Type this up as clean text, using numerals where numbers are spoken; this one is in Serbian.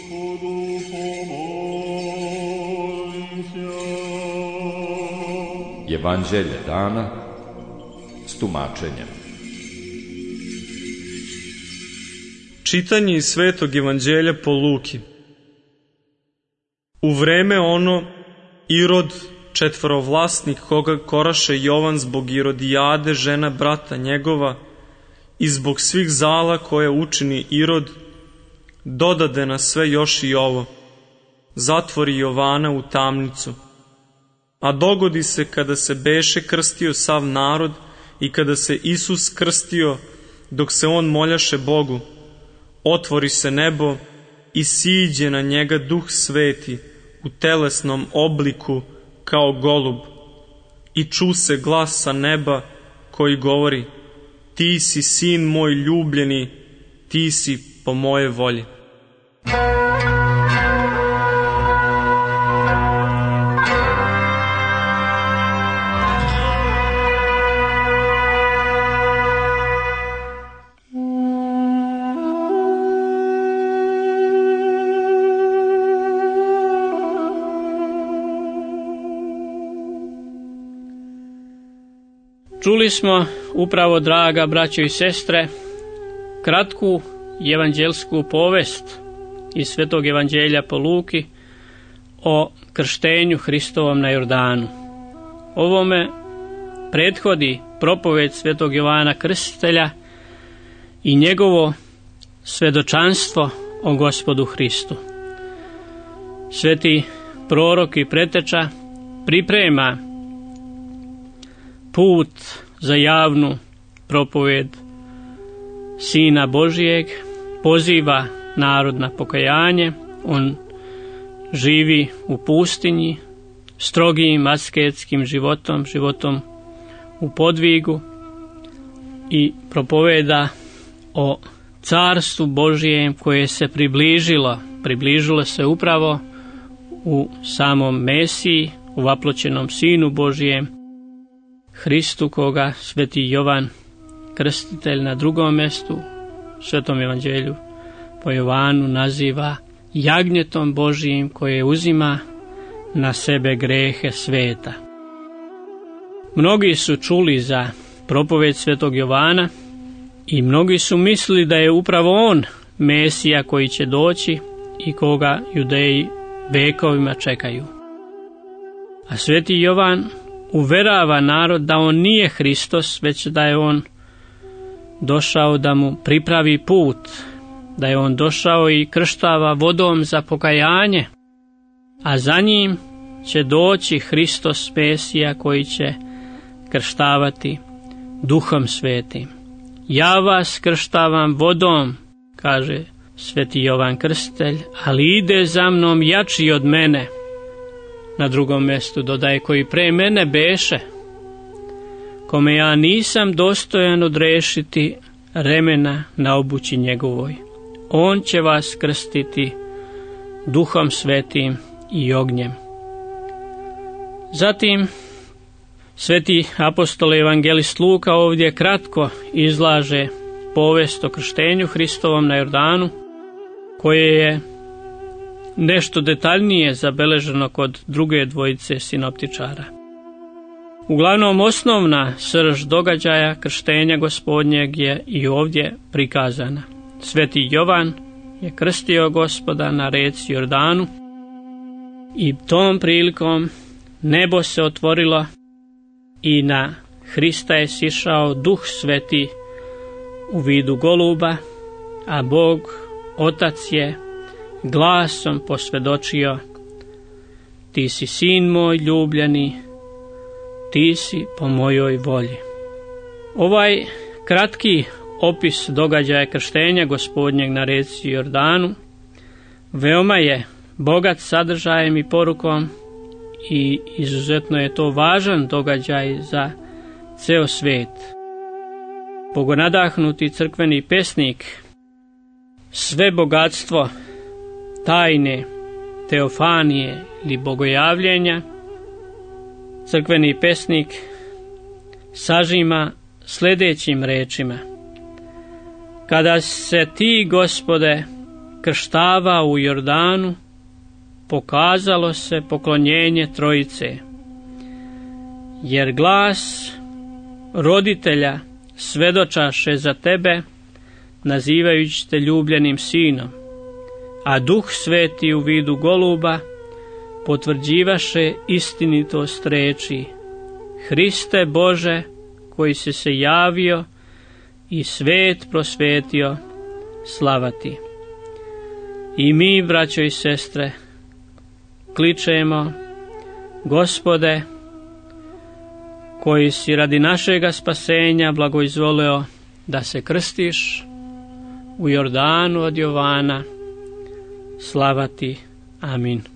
Evanđelje dana s tumačenjem. Čitanje iz Svetog evanđelja po Luki. U vreme ono, Irod, četvorovlasnik koga koraše Jovan zbog Irodijade, žena brata njegova, i zbog svih zala koje učini Irod, dodade na sve još i ovo: zatvori Jovana u tamnicu. A dogodi se kada se beše krstio sav narod i kada se Isus krstio, dok se on moljaše Bogu, otvori se nebo i siđe na njega Duh Sveti u telesnom obliku kao golub. I ču se glas sa neba koji govori: ti si sin moj ljubljeni, ti si po moje volji. Čuli smo upravo, draga braćo i sestre, kratku evanđelsku povest iz Svetog evanđelja po Luki o krštenju Hristovom na Jordanu. Ovome prethodi propoved Svetog Jovana Krstitelja i njegovo svedočanstvo o Gospodu Hristu. Sveti prorok i preteča priprema put za javnu propoved Sina Božijeg, poziva narod na pokajanje. On živi u pustinji, strogim asketskim životom u podvigu, i propoveda o carstvu Božijem koje se približilo se upravo u samom Mesiji, u vaploćenom Sinu Božijem, Hristu, koga sveti Jovan Krstitelj na drugom mjestu, Svetom evanđelju po Jovanu, naziva jagnjetom Božijim koje uzima na sebe grehe sveta. Mnogi su čuli za propoved Svetog Jovana i mnogi su mislili da je upravo on Mesija koji će doći i koga Judeji vekovima čekaju. A sveti Jovan uverava narod da on nije Hristos, već da je on došao da mu pripravi put, da je on došao i krštava vodom za pokajanje, a za njim će doći Hristos Mesija koji će krštavati Duhom Svetim. Ja vas krštavam vodom, kaže sveti Jovan Krstitelj, ali ide za mnom jači od mene. Na drugom mjestu dodaje: koji pre mene beše, kome ja nisam dostojan odrešiti remena na obući njegovoj. On će vas krstiti Duhom Svetim i ognjem. Zatim sveti apostol evangelist Luka ovdje kratko izlaže povest o krštenju Hristovom na Jordanu, koje je nešto detaljnije zabeleženo kod druge dvojice sinoptičara. Uglavnom, osnovna srž događaja krštenja Gospodnjeg je i ovdje prikazana. Sveti Jovan je krstio Gospoda na rijeci Jordanu i tom prilikom nebo se otvorilo i na Hrista je sišao Duh Sveti u vidu goluba, a Bog Otac je glasom posvjedočio: ti si sin moj ljubljeni, ti si po mojoj volji. Ovaj kratki opis događaja krštenja Gospodnjeg na rijeci Jordanu veoma je bogat sadržajem i porukom i izuzetno je to važan događaj za ceo svijet. Bogonadahnuti crkveni pesnik sve bogatstvo tajne, teofanije ili bogojavljenja, crkveni pesnik sažima sljedećim rečima: kada se ti, Gospode, krštavao u Jordanu, pokazalo se poklonjenje Trojice, jer glas roditelja svedočaše za tebe, nazivajući te ljubljenim sinom, a Duh Sveti u vidu goluba potvrđivaše istinitost reči: Hriste Bože, koji si se javio i svet prosvetio, slava ti. I mi, braćo i sestre, kličemo: Gospode, koji si radi našega spasenja blagoizvoleo da se krstiš u Jordanu od Jovana, slava ti. Amin.